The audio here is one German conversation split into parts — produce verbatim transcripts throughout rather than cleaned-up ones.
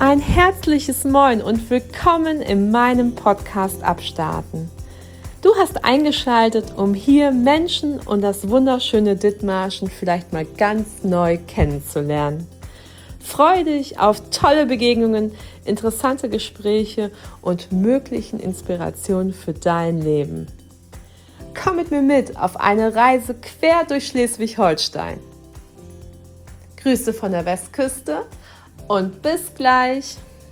Ein herzliches Moin und willkommen in meinem Podcast Abstarten. Du hast eingeschaltet, um hier Menschen und das wunderschöne Dithmarschen vielleicht mal ganz neu kennenzulernen. Freue dich auf tolle Begegnungen, interessante Gespräche und möglichen Inspirationen für dein Leben. Komm mit mir mit auf eine Reise quer durch Schleswig-Holstein. Grüße von der Westküste und bis gleich.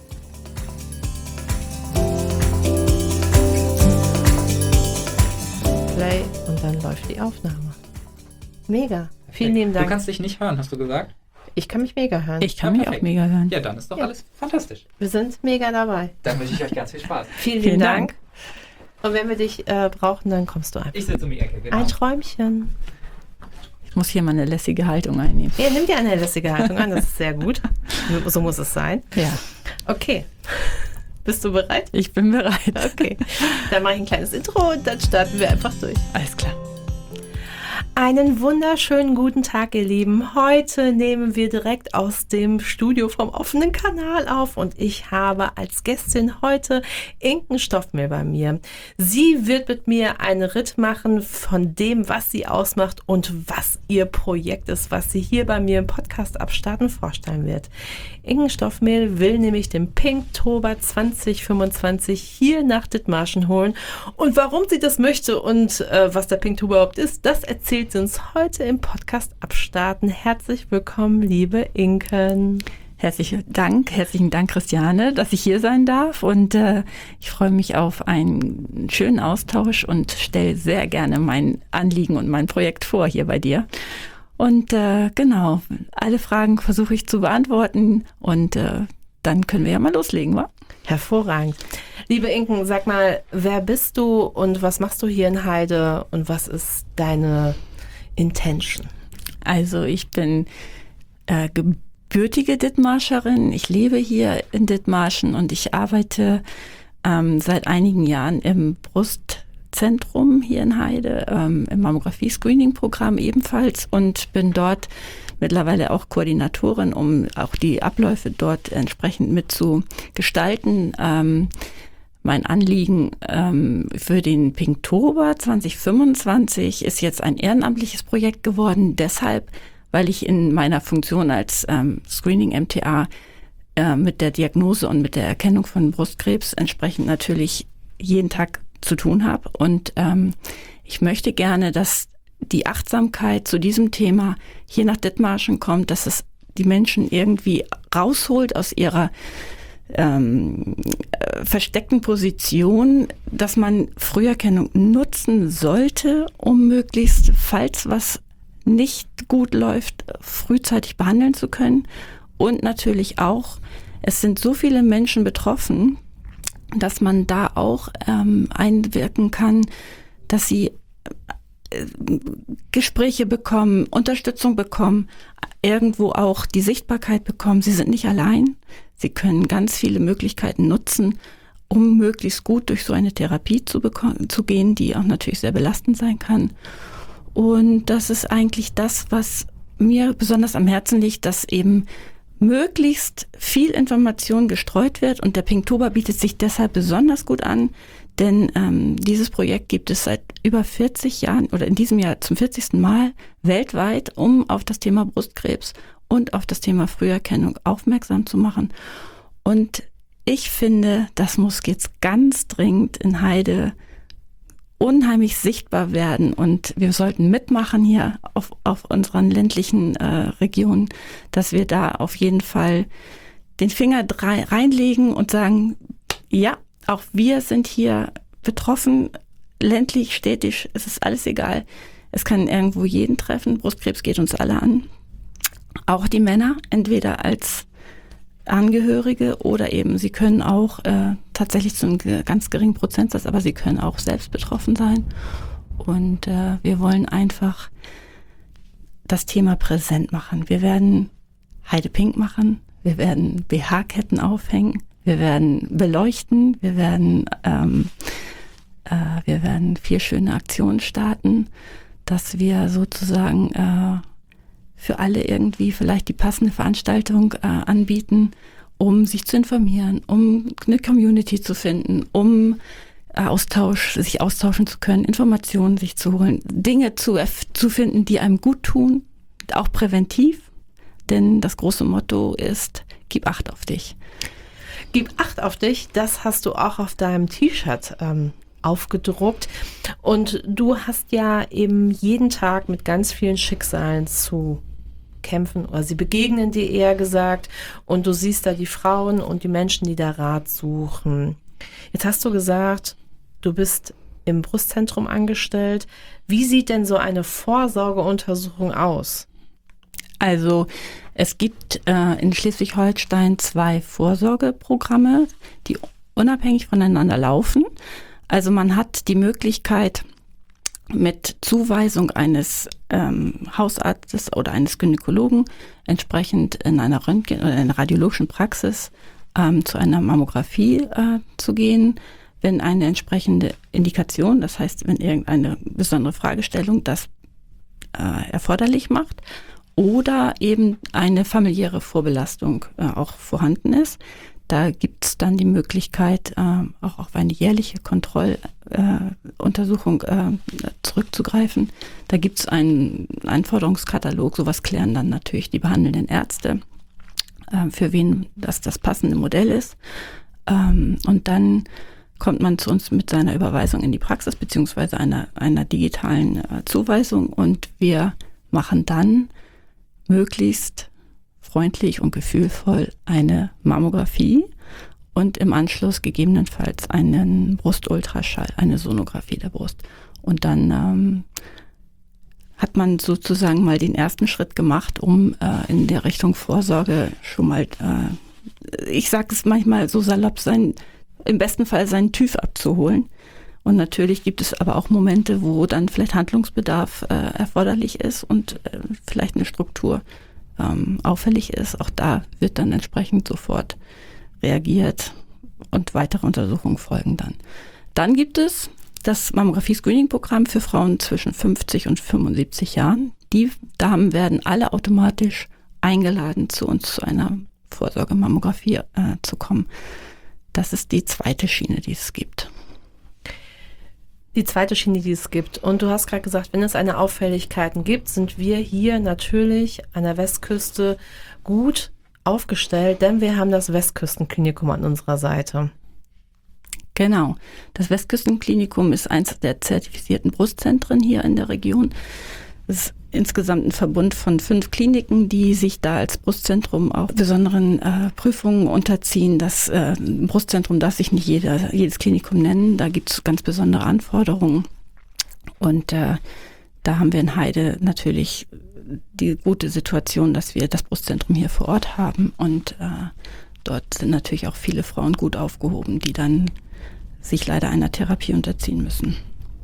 Play und dann läuft die Aufnahme. Mega. Vielen lieben Dank. Du kannst dich nicht hören, hast du gesagt? Ich kann mich mega hören. Ich kann Ja, mich auch mega hören. Ja, dann ist doch Ja. alles fantastisch. Wir sind mega dabei. Dann wünsche ich euch ganz viel Spaß. Vielen, Vielen vielen Dank. Dank. Und wenn wir dich äh, brauchen, dann kommst du einfach. Ich sitze um die Ecke, genau. Ein Träumchen. Ich muss hier mal eine lässige Haltung einnehmen. Ja, nimm dir eine lässige Haltung an, das ist sehr gut. So muss es sein. Ja, Okay. Bist du bereit? ich bin bereit. Okay. Dann mache ich ein kleines Intro und dann starten wir einfach durch. Alles klar. Einen wunderschönen guten Tag, ihr Lieben. Heute nehmen wir direkt aus dem Studio vom offenen Kanal auf und ich habe als Gästin heute Inken Stoffmehl bei mir. Sie wird mit mir einen Ritt machen von dem, was sie ausmacht und was ihr Projekt ist, was sie hier bei mir im Podcast Abstarten vorstellen wird. Inken Stoffmehl will nämlich den Pinktober zwanzig fünfundzwanzig hier nach Dithmarschen holen. Und warum sie das möchte und äh, was der Pinktober überhaupt ist, das erzählt sie uns heute im Podcast Abstarten. Herzlich willkommen, liebe Inken. Herzlichen Dank, herzlichen Dank, Christiane, dass ich hier sein darf. Und äh, ich freue mich auf einen schönen Austausch und stelle sehr gerne mein Anliegen und mein Projekt vor hier bei dir. Und äh, genau, alle Fragen versuche ich zu beantworten und äh, dann können wir ja mal loslegen, wa? Hervorragend. Liebe Inken, sag mal, wer bist du und was machst du hier in Heide und was ist deine Intention? Also ich bin äh, gebürtige Dithmarscherin. Ich lebe hier in Dithmarschen und ich arbeite ähm, seit einigen Jahren im Brustzentrum hier in Heide, ähm, im Mammographie-Screening-Programm ebenfalls und bin dort mittlerweile auch Koordinatorin, um auch die Abläufe dort entsprechend mit zu gestalten. Ähm, mein Anliegen ähm, für den Pinktober zwanzig fünfundzwanzig ist jetzt ein ehrenamtliches Projekt geworden, deshalb, weil ich in meiner Funktion als ähm, Screening-M T A äh, mit der Diagnose und mit der Erkennung von Brustkrebs entsprechend natürlich jeden Tag zu tun habe. Und ähm, ich möchte gerne, dass die Achtsamkeit zu diesem Thema hier nach Dithmarschen kommt, dass es die Menschen irgendwie rausholt aus ihrer ähm, äh, versteckten Position, dass man Früherkennung nutzen sollte, um möglichst, falls was nicht gut läuft, frühzeitig behandeln zu können. Und natürlich auch, es sind so viele Menschen betroffen, dass man da auch ähm, einwirken kann, dass sie Gespräche bekommen, Unterstützung bekommen, irgendwo auch die Sichtbarkeit bekommen. Sie sind nicht allein. Sie können ganz viele Möglichkeiten nutzen, um möglichst gut durch so eine Therapie zu, bekommen, zu gehen, die auch natürlich sehr belastend sein kann. Und das ist eigentlich das, was mir besonders am Herzen liegt, dass eben möglichst viel Information gestreut wird. Und der Pinktober bietet sich deshalb besonders gut an, denn ähm, dieses Projekt gibt es seit über vierzig Jahren oder in diesem Jahr zum vierzigsten Mal weltweit, um auf das Thema Brustkrebs und auf das Thema Früherkennung aufmerksam zu machen. Und ich finde, das muss jetzt ganz dringend in Heide unheimlich sichtbar werden und wir sollten mitmachen hier auf, auf unseren ländlichen äh, Regionen, dass wir da auf jeden Fall den Finger drei, reinlegen und sagen, ja, auch wir sind hier betroffen, ländlich, städtisch, es ist alles egal. Es kann irgendwo jeden treffen, Brustkrebs geht uns alle an. Auch die Männer, entweder als Angehörige oder eben, sie können auch äh, tatsächlich zu einem ganz geringen Prozentsatz, aber sie können auch selbst betroffen sein. Und äh, wir wollen einfach das Thema präsent machen. Wir werden Heide Pink machen, wir werden B H-Ketten aufhängen, wir werden beleuchten, wir werden, ähm, äh, wir werden vier schöne Aktionen starten, dass wir sozusagen äh, für alle irgendwie vielleicht die passende Veranstaltung äh, anbieten um sich zu informieren, um eine Community zu finden, um Austausch, sich austauschen zu können, Informationen sich zu holen, Dinge zu, zu finden, die einem gut tun, auch präventiv. Denn das große Motto ist, gib Acht auf dich. Gib Acht auf dich, das hast du auch auf deinem T-Shirt ähm, aufgedruckt. Und du hast ja eben jeden Tag mit ganz vielen Schicksalen zu kämpfen, oder sie begegnen dir eher gesagt. Und du siehst da die Frauen und die Menschen, die da Rat suchen. Jetzt hast du gesagt, du bist im Brustzentrum angestellt. Wie sieht denn so eine Vorsorgeuntersuchung aus? Also es gibt äh, in Schleswig-Holstein zwei Vorsorgeprogramme, die unabhängig voneinander laufen. Also man hat die Möglichkeit, mit Zuweisung eines ähm, Hausarztes oder eines Gynäkologen entsprechend in einer Röntgen- oder einer radiologischen Praxis ähm, zu einer Mammographie äh, zu gehen, wenn eine entsprechende Indikation, das heißt, wenn irgendeine besondere Fragestellung das äh, erforderlich macht oder eben eine familiäre Vorbelastung äh, auch vorhanden ist. Da gibt es dann die Möglichkeit, äh, auch auf eine jährliche Kontrolluntersuchung äh, äh, zurückzugreifen. Da gibt es einen Anforderungskatalog, sowas klären dann natürlich die behandelnden Ärzte, äh, für wen das das passende Modell ist. Ähm, und dann kommt man zu uns mit seiner Überweisung in die Praxis beziehungsweise einer, einer digitalen äh, Zuweisung und wir machen dann möglichst freundlich und gefühlvoll eine Mammographie und im Anschluss gegebenenfalls einen Brustultraschall, eine Sonographie der Brust. Und dann ähm, hat man sozusagen mal den ersten Schritt gemacht, um äh, in der Richtung Vorsorge schon mal, äh, ich sage es manchmal so salopp, sein, im besten Fall seinen TÜV abzuholen. Und natürlich gibt es aber auch Momente, wo dann vielleicht Handlungsbedarf äh, erforderlich ist und äh, vielleicht eine Struktur ähm, auffällig ist. Auch da wird dann entsprechend sofort reagiert und weitere Untersuchungen folgen dann. Dann gibt es das Mammographie-Screening-Programm für Frauen zwischen fünfzig und fünfundsiebzig Jahren. Die Damen werden alle automatisch eingeladen, zu uns zu einer Vorsorgemammographie äh, zu kommen. Das ist die zweite Schiene, die es gibt. Die zweite Schiene, die es gibt. Und du hast gerade gesagt, wenn es eine Auffälligkeiten gibt, sind wir hier natürlich an der Westküste gut aufgestellt, denn wir haben das Westküstenklinikum an unserer Seite. Genau. Das Westküstenklinikum ist eins der zertifizierten Brustzentren hier in der Region. Es ist insgesamt ein Verbund von fünf Kliniken, die sich da als Brustzentrum auch besonderen äh, Prüfungen unterziehen. Das äh, Brustzentrum darf sich nicht jeder, jedes Klinikum nennen. Da gibt es ganz besondere Anforderungen. Und äh, da haben wir in Heide natürlich die gute Situation, dass wir das Brustzentrum hier vor Ort haben. Und äh, dort sind natürlich auch viele Frauen gut aufgehoben, die dann sich leider einer Therapie unterziehen müssen.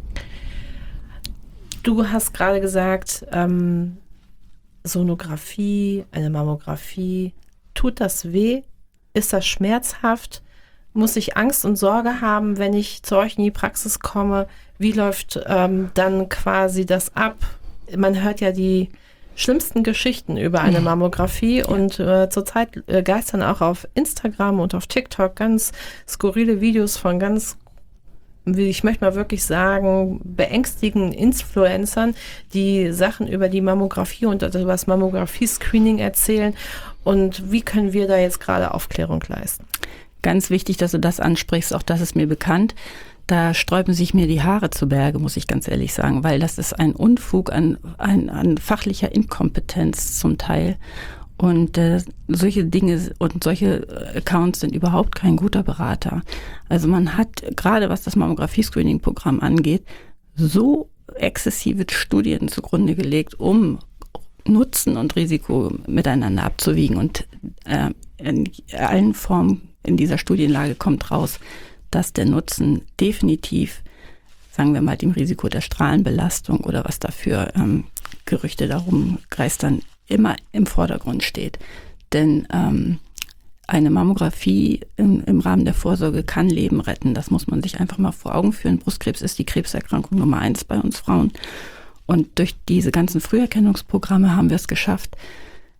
Du hast gerade gesagt, ähm, Sonographie, eine Mammographie, tut das weh? Ist das schmerzhaft? Muss ich Angst und Sorge haben, wenn ich zu euch in die Praxis komme? Wie läuft ähm, dann quasi das ab? Man hört ja die schlimmsten Geschichten über eine Mammographie ja. und äh, zurzeit äh, geistern auch auf Instagram und auf TikTok ganz skurrile Videos von ganz, ich möchte mal wirklich sagen, beängstigenden Influencern, die Sachen über die Mammographie und über das Mammographie-Screening erzählen. Und wie können wir da jetzt gerade Aufklärung leisten? Ganz wichtig, dass du das ansprichst, auch das ist mir bekannt. Da sträuben sich mir die Haare zu Berge, muss ich ganz ehrlich sagen, weil das ist ein Unfug an, an, an fachlicher Inkompetenz zum Teil. Und äh, solche Dinge und solche Accounts sind überhaupt kein guter Berater. Also man hat, gerade was das Mammographie-Screening-Programm angeht, so exzessive Studien zugrunde gelegt, um Nutzen und Risiko miteinander abzuwiegen. Und äh, in allen Formen in dieser Studienlage kommt raus, dass der Nutzen definitiv, sagen wir mal, dem Risiko der Strahlenbelastung oder was dafür ähm, Gerüchte darum geistern, immer im Vordergrund steht. Denn ähm, eine Mammographie im, im Rahmen der Vorsorge kann Leben retten. Das muss man sich einfach mal vor Augen führen. Brustkrebs ist die Krebserkrankung Nummer eins bei uns Frauen. Und durch diese ganzen Früherkennungsprogramme haben wir es geschafft,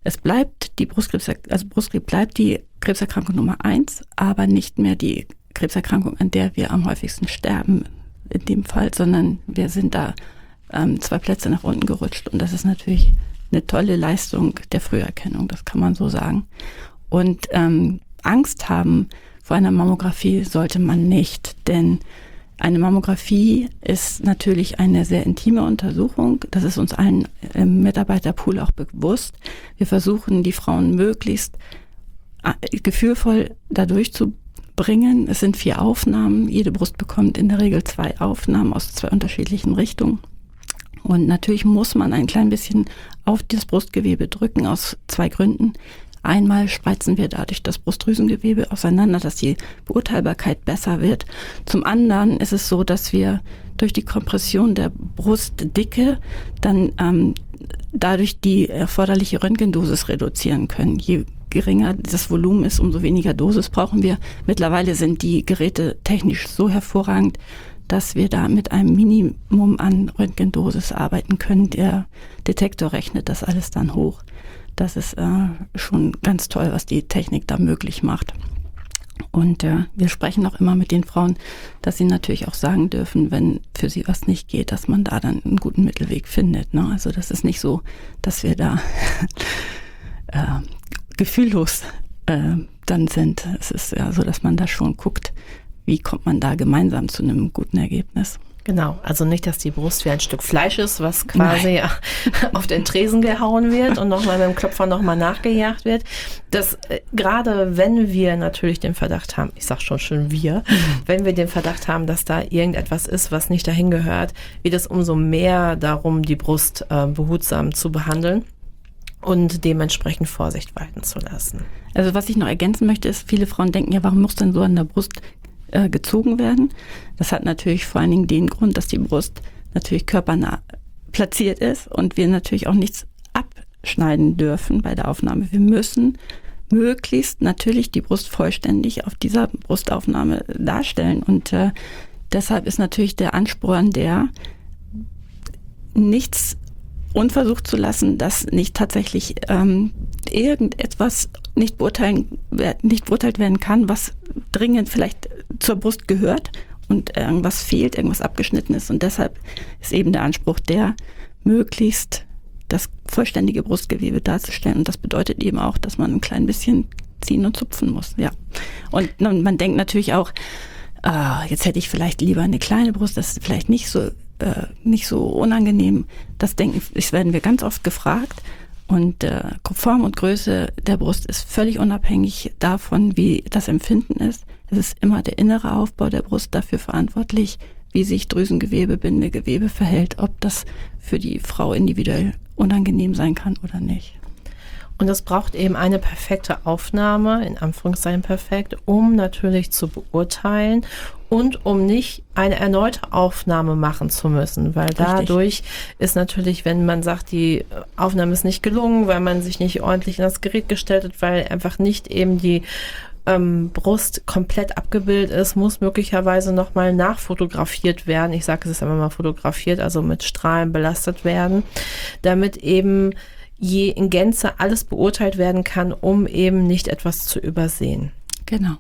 Es bleibt die Brustkrebs, also Brustkrebs bleibt die Krebserkrankung Nummer eins, aber nicht mehr die Krebserkrankung, an der wir am häufigsten sterben in dem Fall, sondern wir sind da ähm, zwei Plätze nach unten gerutscht. Und das ist natürlich eine tolle Leistung der Früherkennung, das kann man so sagen. Und ähm, Angst haben vor einer Mammographie sollte man nicht, denn eine Mammographie ist natürlich eine sehr intime Untersuchung. Das ist uns allen im Mitarbeiterpool auch bewusst. Wir versuchen, die Frauen möglichst gefühlvoll dadurch zu bringen. Es sind vier Aufnahmen. Jede Brust bekommt in der Regel zwei Aufnahmen aus zwei unterschiedlichen Richtungen. Und natürlich muss man ein klein bisschen auf das Brustgewebe drücken, aus zwei Gründen. Einmal spreizen wir dadurch das Brustdrüsengewebe auseinander, dass die Beurteilbarkeit besser wird. Zum anderen ist es so, dass wir durch die Kompression der Brustdicke dann ähm, dadurch die erforderliche Röntgendosis reduzieren können. Je geringer das Volumen ist, umso weniger Dosis brauchen wir. Mittlerweile sind die Geräte technisch so hervorragend, dass wir da mit einem Minimum an Röntgendosis arbeiten können. Der Detektor rechnet das alles dann hoch. Das ist äh, schon ganz toll, was die Technik da möglich macht. Und äh, wir sprechen auch immer mit den Frauen, dass sie natürlich auch sagen dürfen, wenn für sie was nicht geht, dass man da dann einen guten Mittelweg findet. Ne? Also das ist nicht so, dass wir da äh, gefühllos äh, dann sind. Es ist ja so, dass man da schon guckt, wie kommt man da gemeinsam zu einem guten Ergebnis. Genau, also nicht, dass die Brust wie ein Stück Fleisch ist, was quasi Nein. auf den Tresen gehauen wird und nochmal mit dem Klopfer nochmal nachgejagt wird. Das äh, gerade wenn wir natürlich den Verdacht haben, ich sag schon schön wir, mhm. wenn wir den Verdacht haben, dass da irgendetwas ist, was nicht dahin gehört, geht es umso mehr darum, die Brust äh, behutsam zu behandeln und dementsprechend Vorsicht walten zu lassen. Also was ich noch ergänzen möchte, ist, viele Frauen denken, ja, warum muss denn so an der Brust gezogen werden. Das hat natürlich vor allen Dingen den Grund, dass die Brust natürlich körpernah platziert ist und wir natürlich auch nichts abschneiden dürfen bei der Aufnahme. Wir müssen möglichst natürlich die Brust vollständig auf dieser Brustaufnahme darstellen und äh, deshalb ist natürlich der Ansporn der, nichts unversucht zu lassen, dass nicht tatsächlich ähm, irgendetwas nicht beurteilen, nicht beurteilt werden kann, was dringend vielleicht zur Brust gehört und irgendwas fehlt, irgendwas abgeschnitten ist. Und deshalb ist eben der Anspruch der, möglichst das vollständige Brustgewebe darzustellen. Und das bedeutet eben auch, dass man ein klein bisschen ziehen und zupfen muss. Ja. Und man denkt natürlich auch, ah, jetzt hätte ich vielleicht lieber eine kleine Brust, das ist vielleicht nicht so äh, nicht so unangenehm. Das denken, das werden wir ganz oft gefragt. Und äh, Form und Größe der Brust ist völlig unabhängig davon, wie das Empfinden ist. Es ist immer der innere Aufbau der Brust dafür verantwortlich, wie sich Drüsengewebe, Bindegewebe verhält, ob das für die Frau individuell unangenehm sein kann oder nicht. Und es braucht eben eine perfekte Aufnahme, in Anführungszeichen perfekt, um natürlich zu beurteilen und um nicht eine erneute Aufnahme machen zu müssen, weil Richtig. Dadurch ist natürlich, wenn man sagt, die Aufnahme ist nicht gelungen, weil man sich nicht ordentlich in das Gerät gestellt hat, weil einfach nicht eben die ähm, Brust komplett abgebildet ist, muss möglicherweise nochmal nachfotografiert werden. Ich sage es ist immer mal fotografiert, also mit Strahlen belastet werden, damit eben je in Gänze alles beurteilt werden kann, um eben nicht etwas zu übersehen. Genau.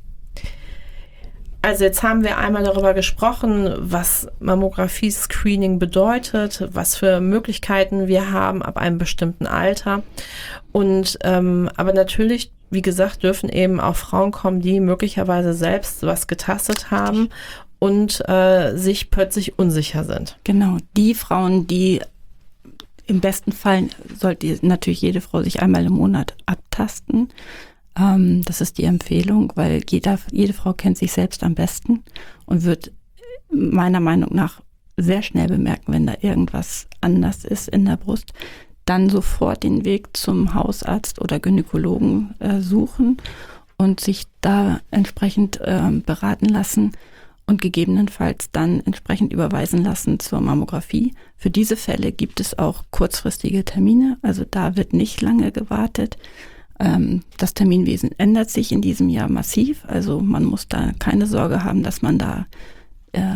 Also jetzt haben wir einmal darüber gesprochen, was Mammographie-Screening bedeutet, was für Möglichkeiten wir haben ab einem bestimmten Alter. Und ähm, aber natürlich, wie gesagt, dürfen eben auch Frauen kommen, die möglicherweise selbst was getastet haben und äh, sich plötzlich unsicher sind. Genau, die Frauen, die im besten Fall sollte natürlich jede Frau sich einmal im Monat abtasten. Ähm, das ist die Empfehlung, weil jeder, jede Frau kennt sich selbst am besten und wird meiner Meinung nach sehr schnell bemerken, wenn da irgendwas anders ist in der Brust. Dann sofort den Weg zum Hausarzt oder Gynäkologen äh, suchen und sich da entsprechend äh, beraten lassen und gegebenenfalls dann entsprechend überweisen lassen zur Mammographie. Für diese Fälle gibt es auch kurzfristige Termine, also da wird nicht lange gewartet. Ähm, das Terminwesen ändert sich in diesem Jahr massiv, also man muss da keine Sorge haben, dass man da äh,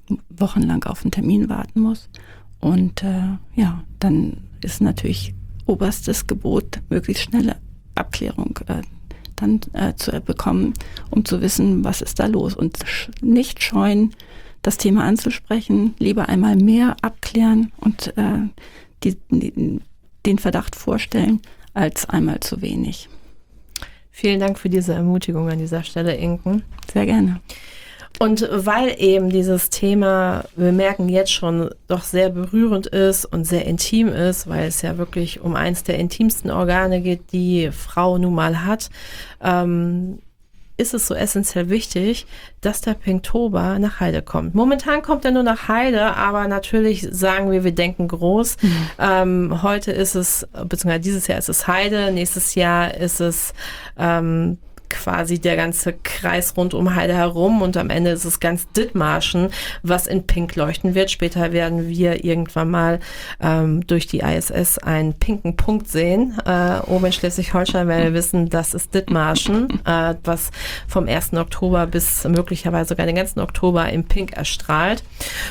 wochenlang auf einen Termin warten muss. Und äh, ja, dann ist natürlich oberstes Gebot, möglichst schnelle Abklärung äh, dann äh, zu bekommen, um zu wissen, was ist da los. Und sch- nicht scheuen, das Thema anzusprechen, lieber einmal mehr abklären und äh, die, die, den Verdacht vorstellen, als einmal zu wenig. Vielen Dank für diese Ermutigung an dieser Stelle, Inken. Sehr gerne. Und weil eben dieses Thema, wir merken jetzt schon, doch sehr berührend ist und sehr intim ist, weil es ja wirklich um eins der intimsten Organe geht, die Frau nun mal hat, ähm, ist es so essentiell wichtig, dass der Pinktober nach Heide kommt. Momentan kommt er nur nach Heide, aber natürlich sagen wir, wir denken groß. Mhm. Ähm, heute ist es, beziehungsweise dieses Jahr ist es Heide, nächstes Jahr ist es ähm, quasi der ganze Kreis rund um Heide herum und am Ende ist es ganz Dithmarschen, was in Pink leuchten wird. Später werden wir irgendwann mal ähm, durch die I S S einen pinken Punkt sehen. Äh, oben in Schleswig-Holstein werden wir wissen, das ist Dithmarschen, äh, was vom ersten Oktober bis möglicherweise sogar den ganzen Oktober im Pink erstrahlt.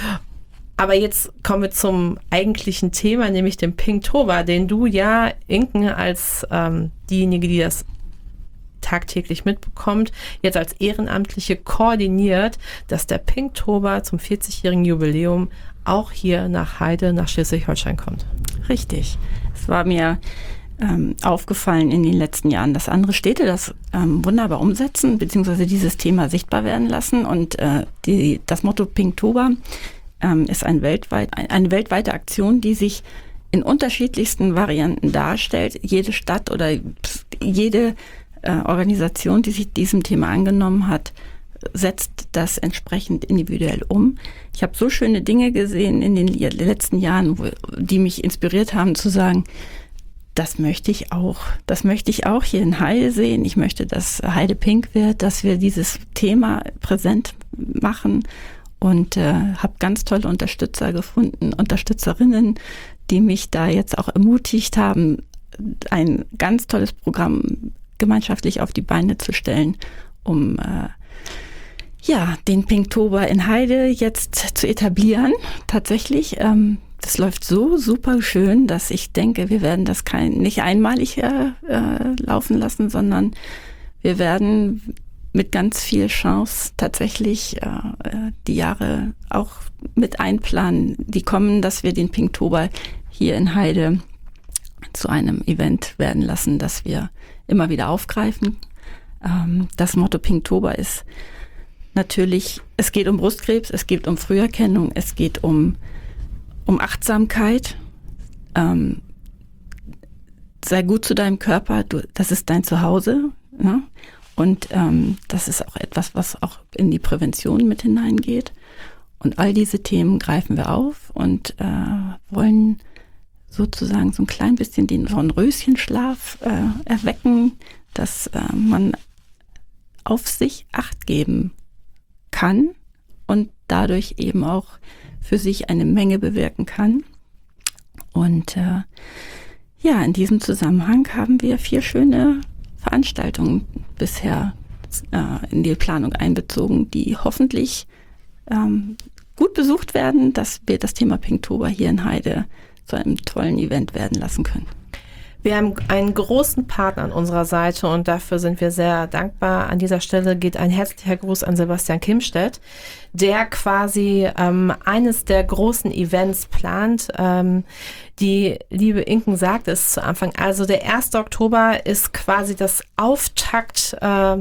Aber jetzt kommen wir zum eigentlichen Thema, nämlich dem Pinktober, den du ja, Inken, als ähm, diejenige, die das tagtäglich mitbekommt, jetzt als Ehrenamtliche koordiniert, dass der Pinktober zum vierzigjährigen Jubiläum auch hier nach Heide, nach Schleswig-Holstein kommt. Richtig. Es war mir ähm, aufgefallen in den letzten Jahren, dass andere Städte das ähm, wunderbar umsetzen, beziehungsweise dieses Thema sichtbar werden lassen. Und äh, die, das Motto Pinktober ähm, ist ein weltweit, ein, eine weltweite Aktion, die sich in unterschiedlichsten Varianten darstellt. Jede Stadt oder jede Organisation, die sich diesem Thema angenommen hat, setzt das entsprechend individuell um. Ich habe so schöne Dinge gesehen in den letzten Jahren, wo, die mich inspiriert haben zu sagen, das möchte ich auch. Das möchte ich auch hier in Heide sehen. Ich möchte, dass Heide Pink wird, dass wir dieses Thema präsent machen und äh, habe ganz tolle Unterstützer gefunden, Unterstützerinnen, die mich da jetzt auch ermutigt haben, ein ganz tolles Programm gemeinschaftlich auf die Beine zu stellen, um äh, ja, den Pinktober in Heide jetzt zu etablieren. Tatsächlich, ähm, das läuft so super schön, dass ich denke, wir werden das kein, nicht einmalig äh, äh, laufen lassen, sondern wir werden mit ganz viel Chance tatsächlich äh, die Jahre auch mit einplanen, die kommen, dass wir den Pinktober hier in Heide zu einem Event werden lassen, das wir immer wieder aufgreifen. Ähm, das Motto Pinktober ist natürlich, es geht um Brustkrebs, es geht um Früherkennung, es geht um, um Achtsamkeit. Ähm, sei gut zu deinem Körper, du, das ist dein Zuhause. Ne? Und ähm, das ist auch etwas, was auch in die Prävention mit hineingeht. Und all diese Themen greifen wir auf und äh, wollen sozusagen so ein klein bisschen den Dornröschenschlaf äh, erwecken, dass äh, man auf sich Acht geben kann und dadurch eben auch für sich eine Menge bewirken kann. Und äh, ja, in diesem Zusammenhang haben wir vier schöne Veranstaltungen bisher äh, in die Planung einbezogen, die hoffentlich ähm, gut besucht werden, dass wir das Thema Pinktober hier in Heide zu einem tollen Event werden lassen können. Wir haben einen großen Partner an unserer Seite und dafür sind wir sehr dankbar. An dieser Stelle geht ein herzlicher Gruß an Sebastian Kimstedt, der quasi ähm, eines der großen Events plant. Ähm, die liebe Inken sagte es zu Anfang. Also der erste Oktober ist quasi das Auftakt äh,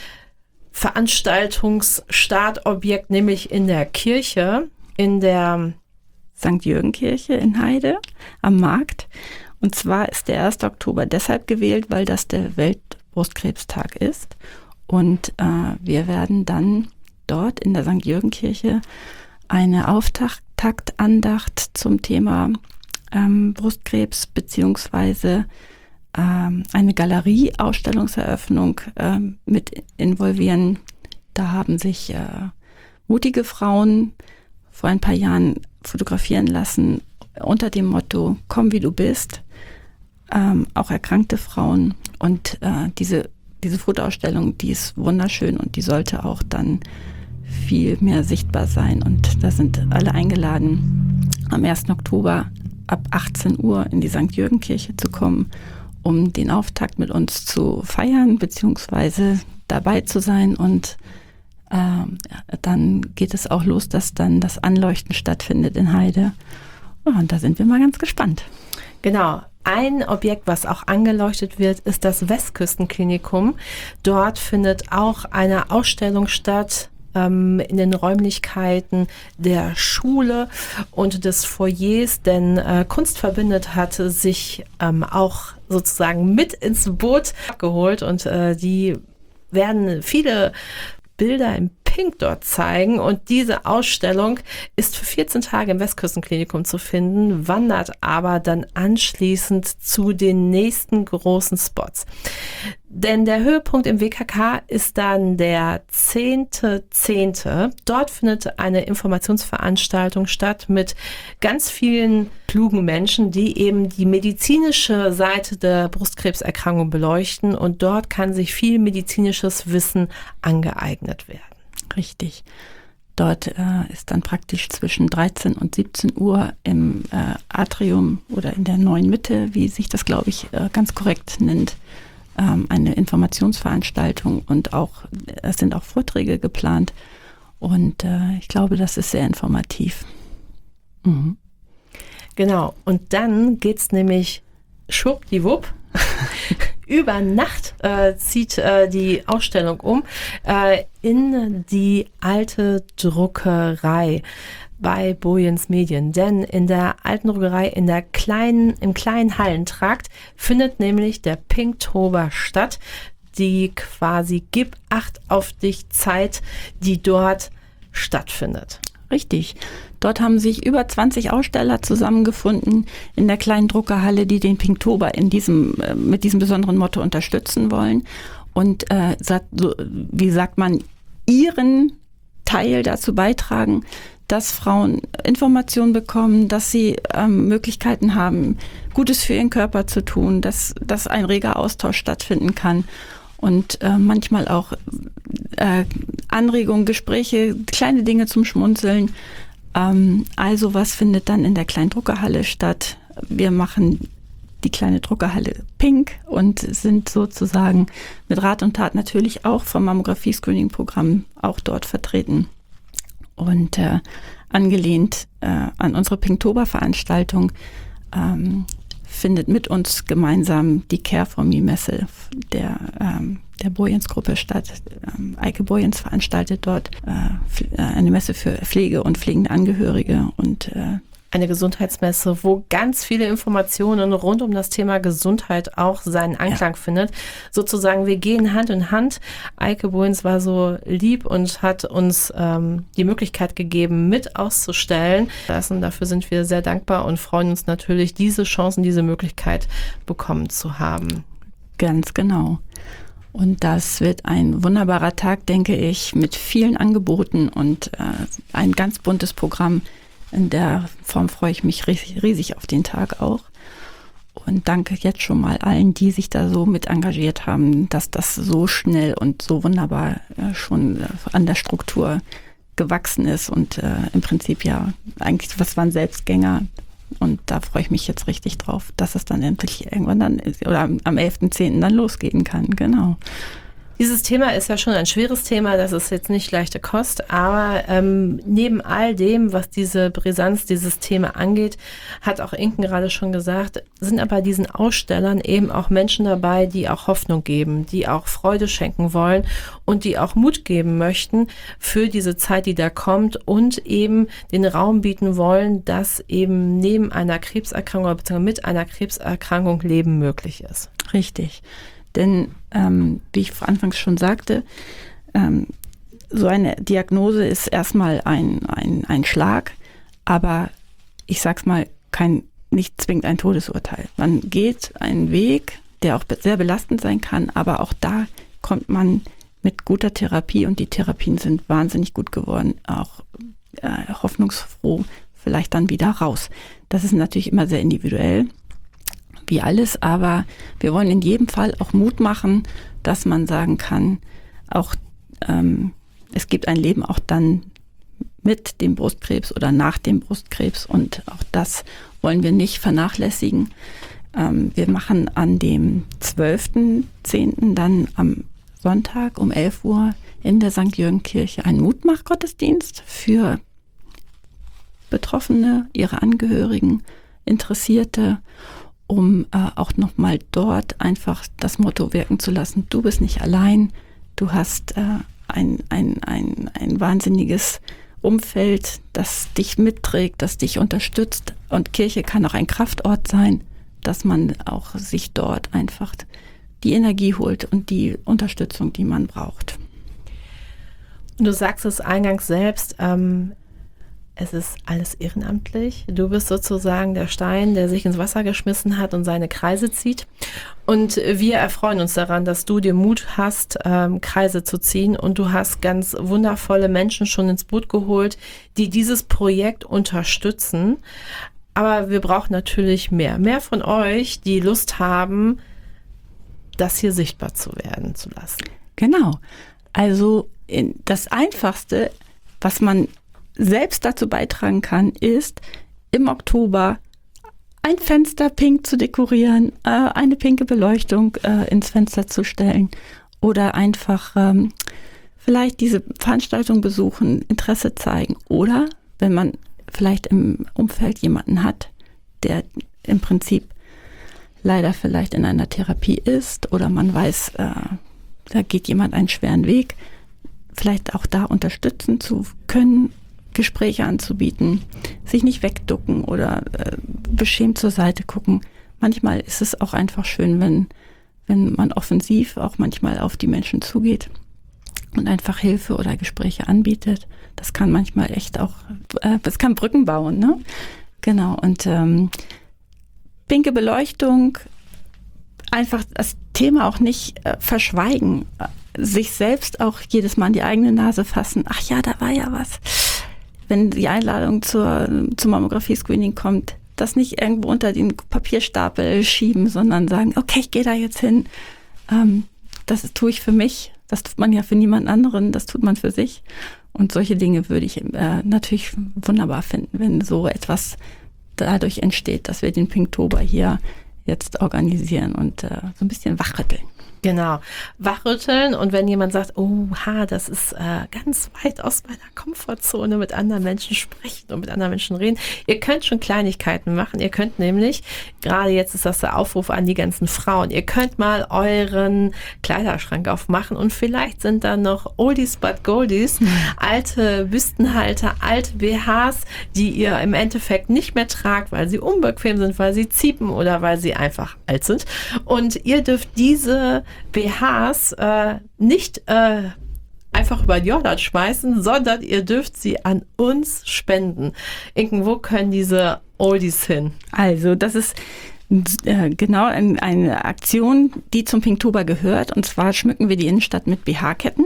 Veranstaltungsstartobjekt, nämlich in der Kirche, in der Sankt Jürgen-Kirche in Heide am Markt. Und zwar ist der erste Oktober deshalb gewählt, weil das der Weltbrustkrebstag ist. Und äh, wir werden dann dort in der Sankt Jürgen-Kirche eine Auftaktandacht zum Thema ähm, Brustkrebs beziehungsweise ähm, eine Galerie-Ausstellungseröffnung ähm, mit involvieren. Da haben sich äh, mutige Frauen vor ein paar Jahren fotografieren lassen unter dem Motto Komm wie du bist, ähm, auch erkrankte Frauen und äh, diese, diese Fotoausstellung, die ist wunderschön und die sollte auch dann viel mehr sichtbar sein und da sind alle eingeladen am ersten Oktober ab achtzehn Uhr in die Sankt Jürgen-Kirche zu kommen, um den Auftakt mit uns zu feiern, beziehungsweise dabei zu sein. Und äh, dann geht es auch los, dass dann das Anleuchten stattfindet in Heide. Und da sind wir mal ganz gespannt. Genau. Ein Objekt, was auch angeleuchtet wird, ist das Westküstenklinikum. Dort findet auch eine Ausstellung statt ähm, in den Räumlichkeiten der Schule und des Foyers, denn äh, Kunst verbindet hatte sich ähm, auch sozusagen mit ins Boot geholt und äh, die werden viele Bilder im Pink dort zeigen und diese Ausstellung ist für vierzehn Tage im Westküstenklinikum zu finden, wandert aber dann anschließend zu den nächsten großen Spots. Denn der Höhepunkt im W K K ist dann der zehnte zehnte Dort findet eine Informationsveranstaltung statt mit ganz vielen klugen Menschen, die eben die medizinische Seite der Brustkrebserkrankung beleuchten und dort kann sich viel medizinisches Wissen angeeignet werden. Richtig. Dort äh, ist dann praktisch zwischen dreizehn und siebzehn Uhr im äh, Atrium oder in der neuen Mitte, wie sich das, glaube ich, äh, ganz korrekt nennt, ähm, eine Informationsveranstaltung und auch es sind auch Vorträge geplant. Und äh, ich glaube, das ist sehr informativ. Mhm. Genau. Und dann geht's nämlich schwuppdiwupp. Über Nacht äh, zieht äh, die Ausstellung um äh, in die alte Druckerei bei Boyens Medien. Denn in der alten Druckerei, in der kleinen, im kleinen Hallentrakt findet nämlich der Pinktober statt. Die quasi Gib Acht auf dich Zeit, die dort stattfindet. Richtig. Dort haben sich über zwanzig Aussteller zusammengefunden in der kleinen Druckerhalle, die den Pinktober in diesem, mit diesem besonderen Motto unterstützen wollen. Und äh, wie sagt man, ihren Teil dazu beitragen, dass Frauen Informationen bekommen, dass sie ähm, Möglichkeiten haben, Gutes für ihren Körper zu tun, dass, dass ein reger Austausch stattfinden kann. Und äh, manchmal auch äh, Anregungen, Gespräche, kleine Dinge zum Schmunzeln. Ähm, also was findet dann in der kleinen Druckerhalle statt? Wir machen die kleine Druckerhalle pink und sind sozusagen mit Rat und Tat natürlich auch vom Mammographie-Screening-Programm auch dort vertreten. Und äh, angelehnt äh, an unsere Pinktober-Veranstaltung ähm, findet mit uns gemeinsam die Care for Me Messe der, ähm, der Boyens-Gruppe statt. Ähm, Eike Boyens veranstaltet dort äh, eine Messe für Pflege und pflegende Angehörige und äh, eine Gesundheitsmesse, wo ganz viele Informationen rund um das Thema Gesundheit auch seinen Anklang ja. findet. Sozusagen, wir gehen Hand in Hand. Eike Boyens war so lieb und hat uns ähm, die Möglichkeit gegeben, mit auszustellen. Und dafür sind wir sehr dankbar und freuen uns natürlich, diese Chancen, diese Möglichkeit bekommen zu haben. Ganz genau. Und das wird ein wunderbarer Tag, denke ich, mit vielen Angeboten und äh, ein ganz buntes Programm. In der Form freue ich mich riesig, riesig auf den Tag auch und danke jetzt schon mal allen, die sich da so mit engagiert haben, dass das so schnell und so wunderbar äh, schon äh, an der Struktur gewachsen ist und äh, im Prinzip ja eigentlich, was waren Selbstgänger und da freue ich mich jetzt richtig drauf, dass es dann endlich irgendwann dann ist, oder am, am elften zehnten dann losgehen kann, genau. Dieses Thema ist ja schon ein schweres Thema, das ist jetzt nicht leichte Kost, aber ähm, neben all dem, was diese Brisanz, dieses Thema angeht, hat auch Inken gerade schon gesagt, sind aber bei diesen Ausstellern eben auch Menschen dabei, die auch Hoffnung geben, die auch Freude schenken wollen und die auch Mut geben möchten für diese Zeit, die da kommt und eben den Raum bieten wollen, dass eben neben einer Krebserkrankung bzw. mit einer Krebserkrankung Leben möglich ist. Richtig. Denn, ähm, wie ich anfangs schon sagte, ähm, so eine Diagnose ist erstmal ein, ein, ein Schlag, aber ich sag's mal, kein, nicht zwingend ein Todesurteil. Man geht einen Weg, der auch sehr belastend sein kann, aber auch da kommt man mit guter Therapie und die Therapien sind wahnsinnig gut geworden, auch äh, hoffnungsfroh vielleicht dann wieder raus. Das ist natürlich immer sehr individuell. Wie alles, aber wir wollen in jedem Fall auch Mut machen, dass man sagen kann, auch ähm, es gibt ein Leben auch dann mit dem Brustkrebs oder nach dem Brustkrebs und auch das wollen wir nicht vernachlässigen. Ähm, wir machen an dem zwölften zehnten dann am Sonntag um elf Uhr in der Sankt Jürgen-Kirche einen Mutmach-Gottesdienst für Betroffene, ihre Angehörigen, Interessierte, um äh, auch nochmal dort einfach das Motto wirken zu lassen, du bist nicht allein, du hast äh, ein, ein, ein, ein wahnsinniges Umfeld, das dich mitträgt, das dich unterstützt, und Kirche kann auch ein Kraftort sein, dass man auch sich dort einfach die Energie holt und die Unterstützung, die man braucht. Du sagst es eingangs selbst, ähm, es ist alles ehrenamtlich. Du bist sozusagen der Stein, der sich ins Wasser geschmissen hat und seine Kreise zieht. Und wir erfreuen uns daran, dass du den Mut hast, ähm, Kreise zu ziehen. Und du hast ganz wundervolle Menschen schon ins Boot geholt, die dieses Projekt unterstützen. Aber wir brauchen natürlich mehr. Mehr von euch, die Lust haben, das hier sichtbar zu werden zu lassen. Genau. Also das Einfachste, was man selbst dazu beitragen kann, ist im Oktober ein Fenster pink zu dekorieren, äh, eine pinke Beleuchtung äh, ins Fenster zu stellen oder einfach ähm, vielleicht diese Veranstaltung besuchen, Interesse zeigen. Oder wenn man vielleicht im Umfeld jemanden hat, der im Prinzip leider vielleicht in einer Therapie ist oder man weiß, äh, da geht jemand einen schweren Weg, vielleicht auch da unterstützen zu können, Gespräche anzubieten, sich nicht wegducken oder äh, beschämt zur Seite gucken. Manchmal ist es auch einfach schön, wenn, wenn man offensiv auch manchmal auf die Menschen zugeht und einfach Hilfe oder Gespräche anbietet. Das kann manchmal echt auch, äh, das kann Brücken bauen, ne? Genau, und ähm, pinke Beleuchtung, einfach das Thema auch nicht äh, verschweigen, äh, sich selbst auch jedes Mal an die eigene Nase fassen. Ach ja, da war ja was. Wenn die Einladung zur, zum Mammographie-Screening kommt, das nicht irgendwo unter den Papierstapel schieben, sondern sagen, okay, ich gehe da jetzt hin. Ähm, das tue ich für mich. Das tut man ja für niemand anderen, das tut man für sich. Und solche Dinge würde ich äh, natürlich wunderbar finden, wenn so etwas dadurch entsteht, dass wir den Pinktober hier jetzt organisieren und äh, so ein bisschen wachrütteln. Genau, wachrütteln, und wenn jemand sagt, oh, ha, das ist äh, ganz weit aus meiner Komfortzone, mit anderen Menschen sprechen und mit anderen Menschen reden. Ihr könnt schon Kleinigkeiten machen. Ihr könnt nämlich, gerade jetzt ist das der Aufruf an die ganzen Frauen, ihr könnt mal euren Kleiderschrank aufmachen und vielleicht sind da noch Oldies but Goldies, mhm. alte Büstenhalter, alte B Hs, die ihr im Endeffekt nicht mehr tragt, weil sie unbequem sind, weil sie ziepen oder weil sie einfach alt sind. Und ihr dürft diese B Hs äh, nicht äh, einfach über die Jordan schmeißen, sondern ihr dürft sie an uns spenden. Inken, wo können diese Oldies hin? Also das ist äh, genau ein, eine Aktion, die zum Pinktober gehört, und zwar schmücken wir die Innenstadt mit B H-Ketten.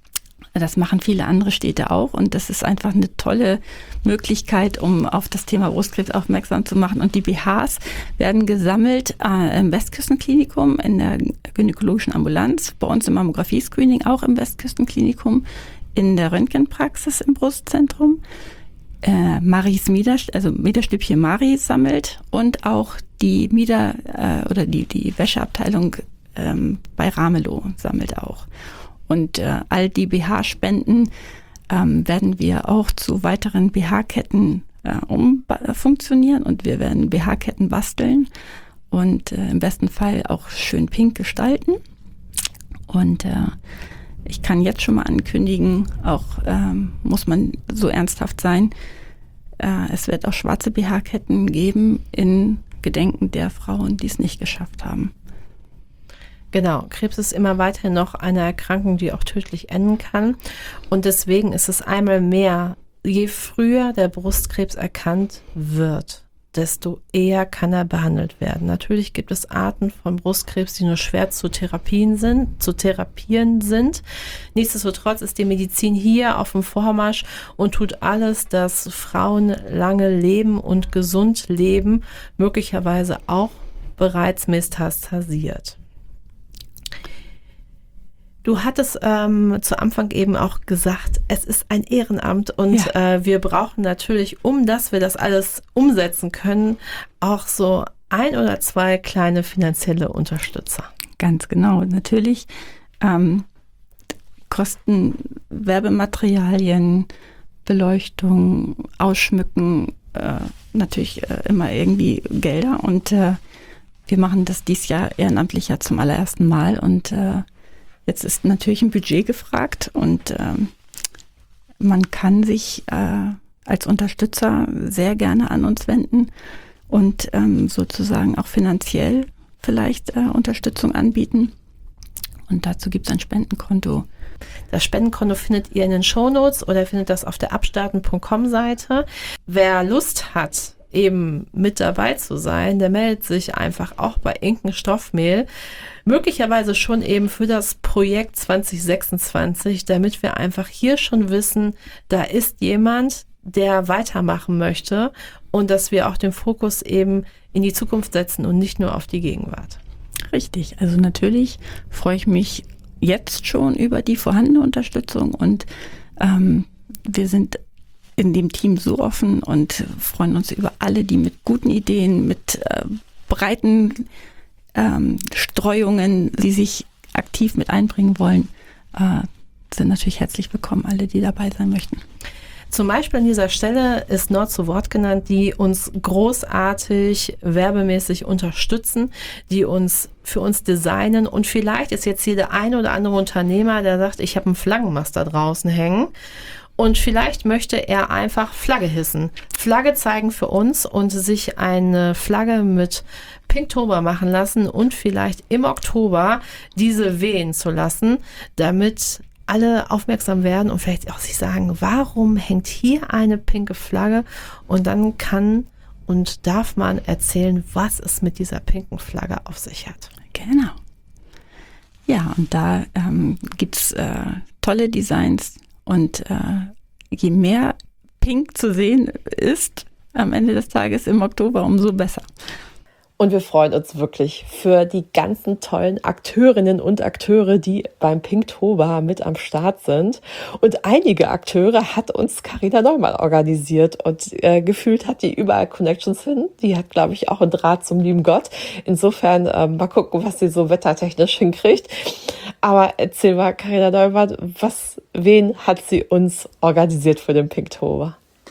Das machen viele andere Städte auch, und das ist einfach eine tolle Möglichkeit, um auf das Thema Brustkrebs aufmerksam zu machen. Und die B Hs werden gesammelt äh, im Westküstenklinikum, in der gynäkologischen Ambulanz, bei uns im Mammographie-Screening auch im Westküstenklinikum, in der Röntgenpraxis im Brustzentrum. Äh, Maries Mieder, also Miederstübchen Marie sammelt, und auch die Mieder äh, oder die, die Wäscheabteilung ähm, bei Ramelow sammelt auch. Und äh, all die B H-Spenden ähm, werden wir auch zu weiteren B H-Ketten äh, umfunktionieren, und wir werden B H-Ketten basteln und äh, im besten Fall auch schön pink gestalten. Und äh, ich kann jetzt schon mal ankündigen, auch ähm, muss man so ernsthaft sein, äh, es wird auch schwarze B H-Ketten geben in Gedenken der Frauen, die es nicht geschafft haben. Genau, Krebs ist immer weiterhin noch eine Erkrankung, die auch tödlich enden kann. Und deswegen ist es einmal mehr, je früher der Brustkrebs erkannt wird, desto eher kann er behandelt werden. Natürlich gibt es Arten von Brustkrebs, die nur schwer zu therapien sind, zu therapieren sind. Nichtsdestotrotz ist die Medizin hier auf dem Vormarsch und tut alles, dass Frauen lange leben und gesund leben, möglicherweise auch bereits metastasiert. Du hattest ähm, zu Anfang eben auch gesagt, es ist ein Ehrenamt und ja. äh, wir brauchen natürlich, um dass wir das alles umsetzen können, auch so ein oder zwei kleine finanzielle Unterstützer. Ganz genau, natürlich ähm, kosten Werbematerialien, Beleuchtung, Ausschmücken, äh, natürlich äh, immer irgendwie Gelder und äh, wir machen das dieses Jahr ehrenamtlich ja zum allerersten Mal und äh, jetzt ist natürlich ein Budget gefragt und ähm, man kann sich äh, als Unterstützer sehr gerne an uns wenden und ähm, sozusagen auch finanziell vielleicht äh, Unterstützung anbieten. Und dazu gibt es ein Spendenkonto. Das Spendenkonto findet ihr in den Shownotes oder findet das auf der abstarten punkt com Seite. Wer Lust hat, eben mit dabei zu sein, der meldet sich einfach auch bei Inken Stoffmehl, möglicherweise schon eben für das Projekt zwanzig sechsundzwanzig, damit wir einfach hier schon wissen, da ist jemand, der weitermachen möchte und dass wir auch den Fokus eben in die Zukunft setzen und nicht nur auf die Gegenwart. Richtig, also natürlich freue ich mich jetzt schon über die vorhandene Unterstützung und ähm, wir sind in dem Team so offen und freuen uns über alle, die mit guten Ideen, mit äh, breiten ähm, Streuungen, die sich aktiv mit einbringen wollen, äh, sind natürlich herzlich willkommen, alle, die dabei sein möchten. Zum Beispiel an dieser Stelle ist Nord zu Wort genannt, die uns großartig werbemäßig unterstützen, die uns für uns designen und vielleicht ist jetzt hier der eine oder andere Unternehmer, der sagt, ich habe einen Flaggenmast da draußen hängen und vielleicht möchte er einfach Flagge hissen, Flagge zeigen für uns und sich eine Flagge mit Pinktober machen lassen und vielleicht im Oktober diese wehen zu lassen, damit alle aufmerksam werden und vielleicht auch sich sagen, warum hängt hier eine pinke Flagge? Und dann kann und darf man erzählen, was es mit dieser pinken Flagge auf sich hat. Genau. Ja, und da ähm, gibt es äh, tolle Designs und äh, je mehr Pink zu sehen ist am Ende des Tages im Oktober, umso besser. Und wir freuen uns wirklich für die ganzen tollen Akteurinnen und Akteure, die beim Pinktober mit am Start sind. Und einige Akteure hat uns Carina Neumann organisiert und äh, gefühlt hat die überall Connections hin. Die hat, glaube ich, auch einen Draht zum lieben Gott. Insofern äh, mal gucken, was sie so wettertechnisch hinkriegt. Aber erzähl mal, Carina Neumann, was, wen hat sie uns organisiert für den Pinktober?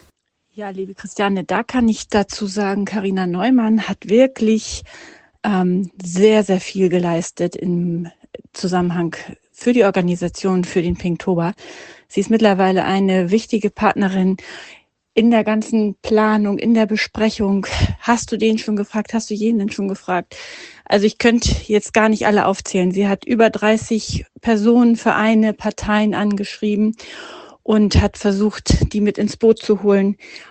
Ja, liebe Christiane, da kann ich dazu sagen, Carina Neumann hat wirklich ähm, sehr, sehr viel geleistet im Zusammenhang für die Organisation, für den Pinktober. Sie ist mittlerweile eine wichtige Partnerin in der ganzen Planung, in der Besprechung. Hast du den schon gefragt? Hast du jenen schon gefragt? Also ich könnte jetzt gar nicht alle aufzählen. Sie hat über dreißig Personen, Vereine, Parteien angeschrieben und hat versucht, die mit ins Boot zu holen.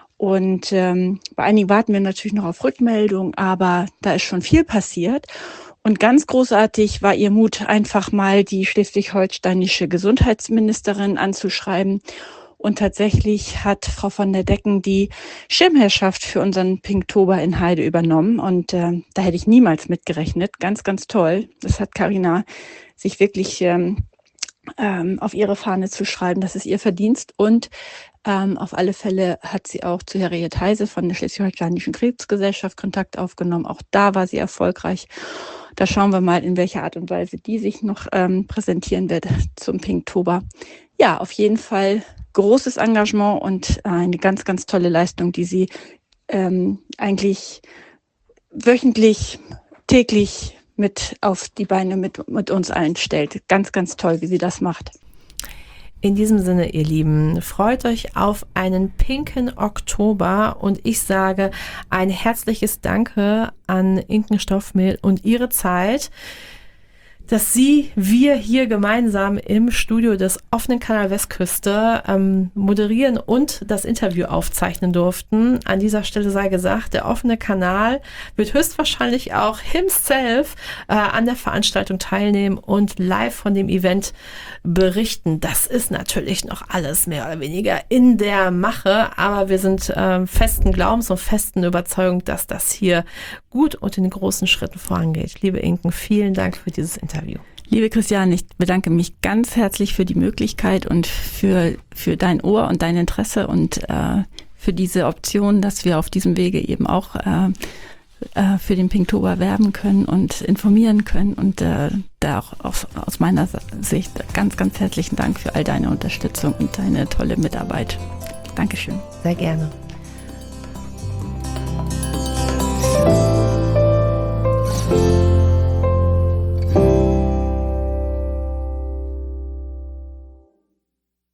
Und ähm, bei einigen warten wir natürlich noch auf Rückmeldung, aber da ist schon viel passiert. Und ganz großartig war ihr Mut, einfach mal die schleswig-holsteinische Gesundheitsministerin anzuschreiben. Und tatsächlich hat Frau von der Decken die Schirmherrschaft für unseren Pinktober in Heide übernommen. Und äh, da hätte ich niemals mitgerechnet. Ganz, ganz toll. Das hat Carina sich wirklich ähm, ähm, auf ihre Fahne zu schreiben. Das ist ihr Verdienst. Und ähm, auf alle Fälle hat sie auch zu Harriet Heise von der Schleswig-Holsteinischen Krebsgesellschaft Kontakt aufgenommen. Auch da war sie erfolgreich. Da schauen wir mal, in welcher Art und Weise die sich noch ähm, präsentieren wird zum Pinktober. Ja, auf jeden Fall großes Engagement und äh, eine ganz, ganz tolle Leistung, die sie ähm, eigentlich wöchentlich, täglich mit auf die Beine mit, mit uns allen stellt. Ganz, ganz toll, wie sie das macht. In diesem Sinne, ihr Lieben, freut euch auf einen pinken Oktober und ich sage ein herzliches Danke an Inken Stoffmehl und ihre Zeit, dass sie, wir hier gemeinsam im Studio des offenen Kanal Westküste ähm, moderieren und das Interview aufzeichnen durften. An dieser Stelle sei gesagt, der offene Kanal wird höchstwahrscheinlich auch himself äh, an der Veranstaltung teilnehmen und live von dem Event berichten. Das ist natürlich noch alles mehr oder weniger in der Mache, aber wir sind äh, festen Glaubens und festen Überzeugung, dass das hier gut und in großen Schritten vorangeht. Liebe Inken, vielen Dank für dieses Interview. Liebe Christiane, ich bedanke mich ganz herzlich für die Möglichkeit und für, für dein Ohr und dein Interesse und äh, für diese Option, dass wir auf diesem Wege eben auch äh, äh, für den Pinktober werben können und informieren können. Und äh, da auch aus, aus meiner Sicht ganz, ganz herzlichen Dank für all deine Unterstützung und deine tolle Mitarbeit. Dankeschön. Sehr gerne.